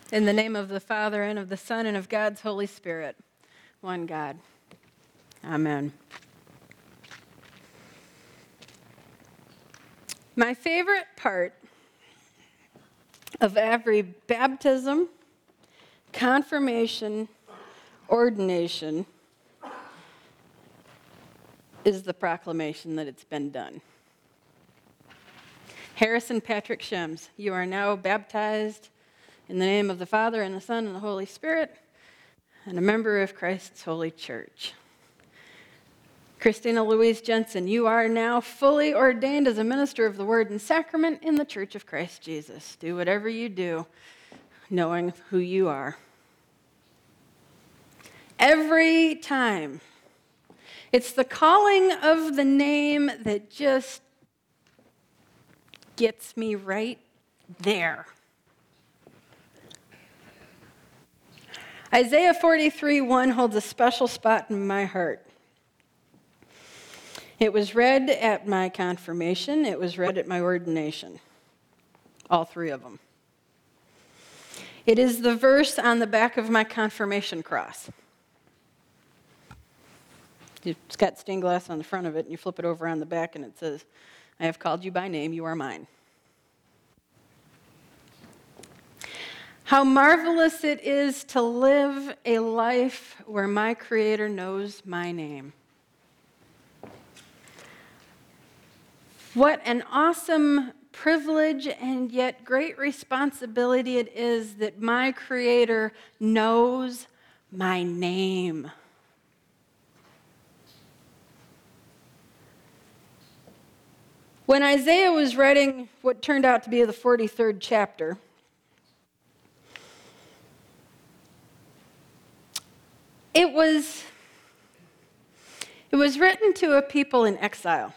In the name of the Father, and of the Son, and of God's Holy Spirit, one God. Amen. My favorite part of every baptism, confirmation, ordination is the proclamation that it's been done. Harrison Patrick Shems, you are now baptized in the name of the Father, and the Son, and the Holy Spirit, and a member of Christ's holy church. Christina Louise Jensen, you are now fully ordained as a minister of the Word and Sacrament in the Church of Christ Jesus. Do whatever you do, knowing who you are. Every time, it's the calling of the name that just gets me right there. Isaiah 43:1 holds a special spot in my heart. It was read at my confirmation. It was read at my ordination. All three of them. It is the verse on the back of my confirmation cross. It's got stained glass on the front of it, and you flip it over on the back, and it says, I have called you by name, you are mine. How marvelous it is to live a life where my Creator knows my name. What an awesome privilege and yet great responsibility it is that my Creator knows my name. When Isaiah was writing what turned out to be the 43rd chapter, it was written to a people in exile,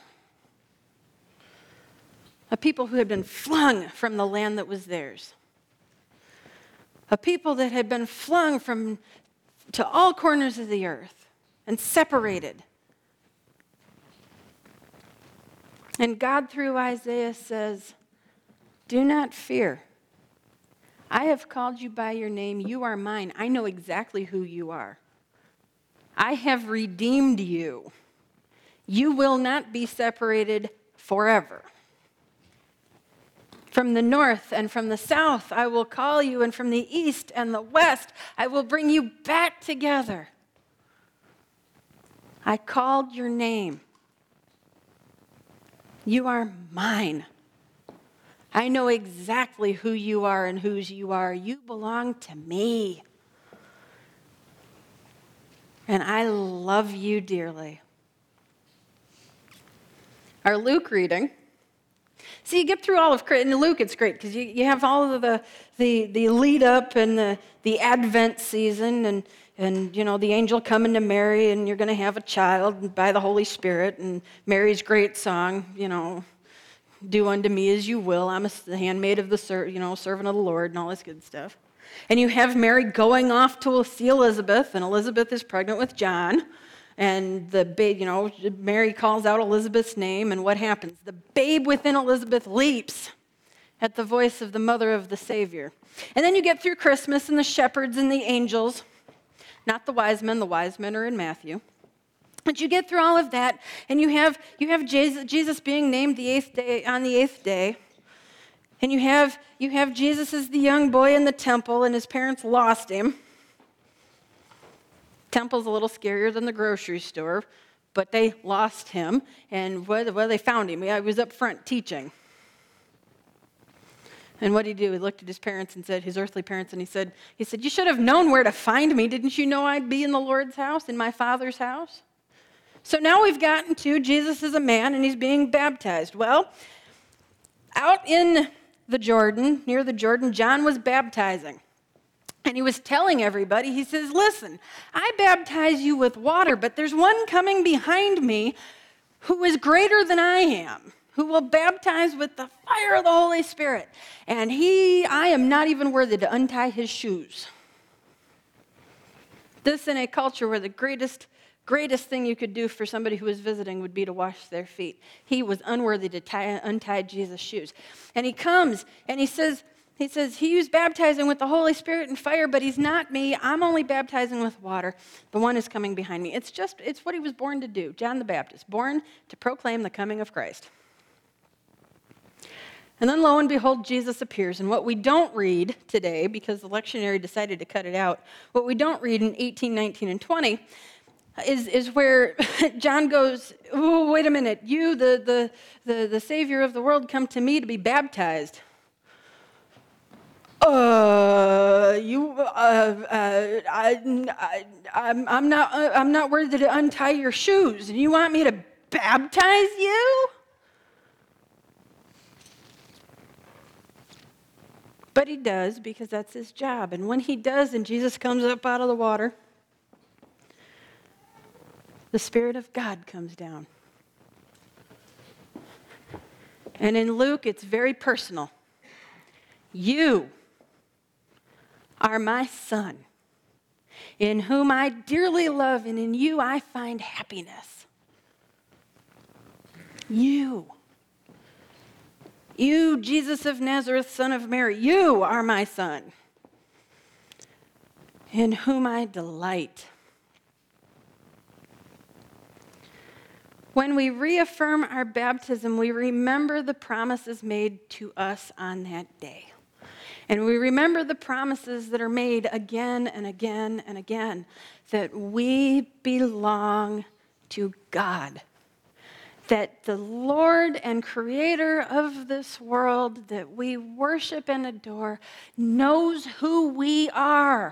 a people who had been flung from the land that was theirs, a people that had been flung to all corners of the earth and separated. And God, through Isaiah, says, do not fear. I have called you by your name. You are mine. I know exactly who you are. I have redeemed you. You will not be separated forever. From the north and from the south, I will call you, and from the east and the west, I will bring you back together. I called your name. You are mine. I know exactly who you are and whose you are. You belong to me. And I love you dearly. Our Luke reading. See, you get through all of, in Luke it's great because you have all of the lead up and the Advent season and you know, the angel coming to Mary, and you're going to have a child by the Holy Spirit, and Mary's great song, you know, do unto me as you will. I'm the handmaid of the servant of the Lord, and all this good stuff. And you have Mary going off to see Elizabeth, and Elizabeth is pregnant with John, and the babe, Mary calls out Elizabeth's name, and what happens? The babe within Elizabeth leaps at the voice of the mother of the Savior. And then you get through Christmas and the shepherds and the angels. Not the wise men are in Matthew. But you get through all of that, and you have Jesus being named on the eighth day. And you have Jesus as the young boy in the temple, and his parents lost him. Temple's a little scarier than the grocery store, but they lost him. And they found him. He was up front teaching. And what did he do? He looked at his parents and said, his earthly parents, and he said, you should have known where to find me. Didn't you know I'd be in the Lord's house, in my Father's house? So now we've gotten to Jesus is a man, and he's being baptized. Well, out in the Jordan, near the Jordan, John was baptizing. And he was telling everybody, he says, listen, I baptize you with water, but there's one coming behind me who is greater than I am, who will baptize with the fire of the Holy Spirit. And I am not even worthy to untie his shoes. This in a culture where the greatest thing you could do for somebody who was visiting would be to wash their feet. He was unworthy to untie Jesus' shoes. And he comes and he says, He says, he who's baptizing with the Holy Spirit and fire, but he's not me. I'm only baptizing with water. The one is coming behind me. It's what he was born to do. John the Baptist, born to proclaim the coming of Christ. And then lo and behold, Jesus appears. And what we don't read today, because the lectionary decided to cut it out, what we don't read in 18, 19, and 20 is where John goes, oh, wait a minute, you, the Savior of the world, come to me to be baptized. I'm not worthy to untie your shoes, and you want me to baptize you? But he does, because that's his job. And when he does, and Jesus comes up out of the water, the Spirit of God comes down. And in Luke, it's very personal. You are my Son, in whom I dearly love, and in you I find happiness. You, Jesus of Nazareth, son of Mary, you are my Son, in whom I delight. When we reaffirm our baptism, we remember the promises made to us on that day. And we remember the promises that are made again and again and again, that we belong to God, that the Lord and creator of this world that we worship and adore knows who we are.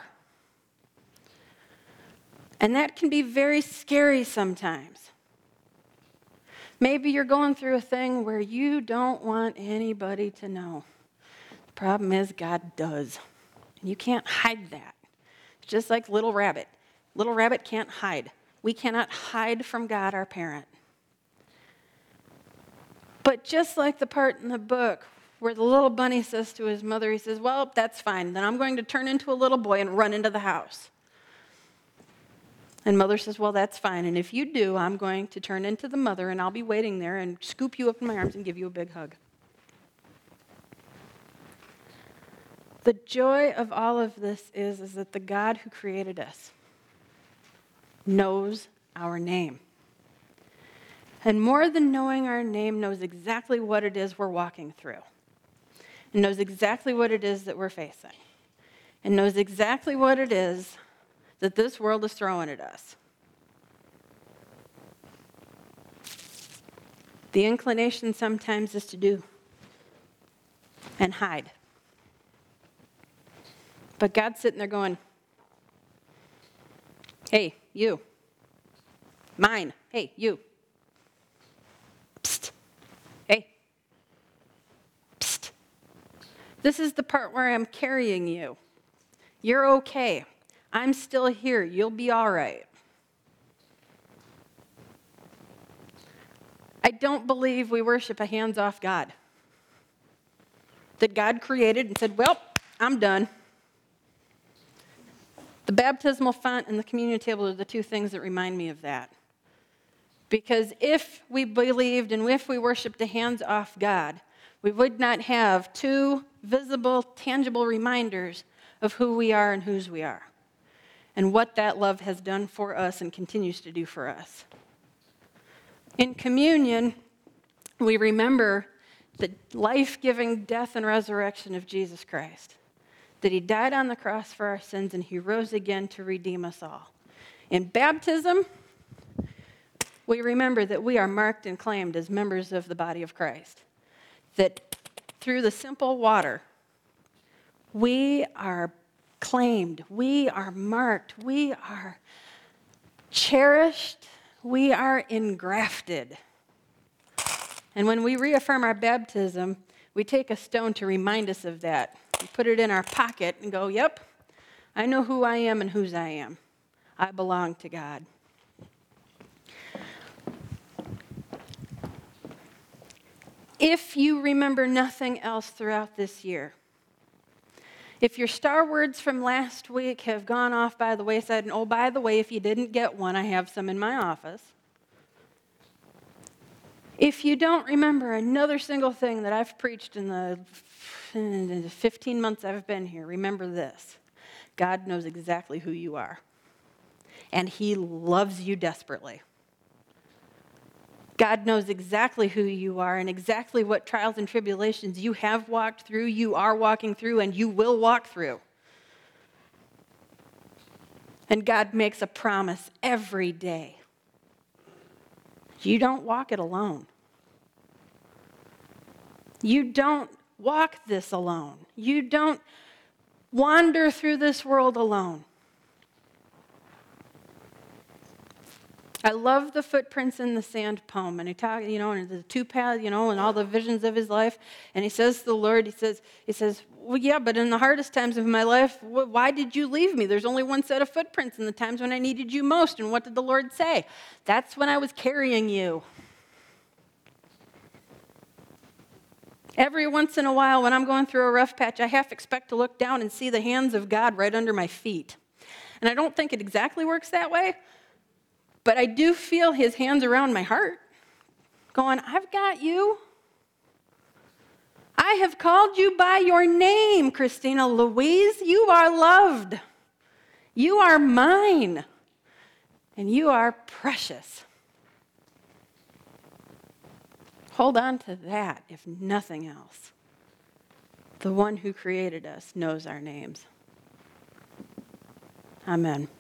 And that can be very scary sometimes. Maybe you're going through a thing where you don't want anybody to know. The problem is God does. And you can't hide that. It's just like Little Rabbit. Little Rabbit can't hide. We cannot hide from God, our parent. But just like the part in the book where the little bunny says to his mother, he says, well, that's fine. Then I'm going to turn into a little boy and run into the house. And mother says, well, that's fine. And if you do, I'm going to turn into the mother, and I'll be waiting there and scoop you up in my arms and give you a big hug. The joy of all of this is that the God who created us knows our name. And more than knowing our name, knows exactly what it is we're walking through. And knows exactly what it is that we're facing. And knows exactly what it is that this world is throwing at us. The inclination sometimes is to do and hide. But God's sitting there going, hey, you. Mine. Hey, you. Psst. Hey. Psst. This is the part where I'm carrying you. You're okay. I'm still here. You'll be all right. I don't believe we worship a hands-off God. That God created and said, well, I'm done. The baptismal font and the communion table are the two things that remind me of that. Because if we believed and if we worshiped a hands-off God, we would not have two visible, tangible reminders of who we are and whose we are, and what that love has done for us and continues to do for us. In communion, we remember the life-giving death and resurrection of Jesus Christ, that he died on the cross for our sins and he rose again to redeem us all. In baptism, we remember that we are marked and claimed as members of the body of Christ, that through the simple water, we are claimed, we are marked, we are cherished, we are engrafted. And when we reaffirm our baptism, we take a stone to remind us of that. We put it in our pocket and go, yep, I know who I am and whose I am. I belong to God. If you remember nothing else throughout this year, if your star words from last week have gone off by the wayside, and oh, by the way, if you didn't get one, I have some in my office. If you don't remember another single thing that I've preached in in the 15 months I've been here, remember this. God knows exactly who you are. And he loves you desperately. God knows exactly who you are and exactly what trials and tribulations you have walked through, you are walking through, and you will walk through. And God makes a promise every day. You don't walk it alone. You don't walk this alone. You don't wander through this world alone. I love the footprints in the sand poem. And he talks, and the two paths, and all the visions of his life. And he says to the Lord, he says, well, yeah, but in the hardest times of my life, why did you leave me? There's only one set of footprints in the times when I needed you most. And what did the Lord say? That's when I was carrying you. Every once in a while, when I'm going through a rough patch, I half expect to look down and see the hands of God right under my feet. And I don't think it exactly works that way, but I do feel his hands around my heart, going, I've got you. I have called you by your name, Christina Louise. You are loved. You are mine. And you are precious. Hold on to that, if nothing else. The one who created us knows our names. Amen.